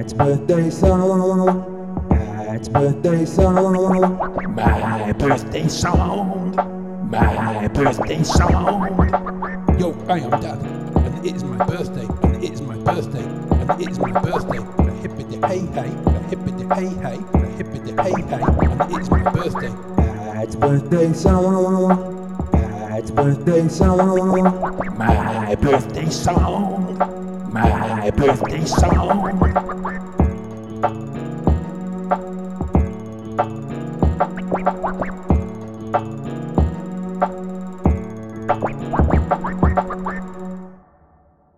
Dad's birthday song. Dad's birthday song. My birthday song. My birthday song. Yo, I am Dad, and it is my birthday, and it is my birthday, and it is my birthday. And a hippity hey hey, and a hippity hey hey, and a hippity hey hey, and it is my birthday. Dad's birthday song. Dad's birthday song. My birthday song. My birthday song.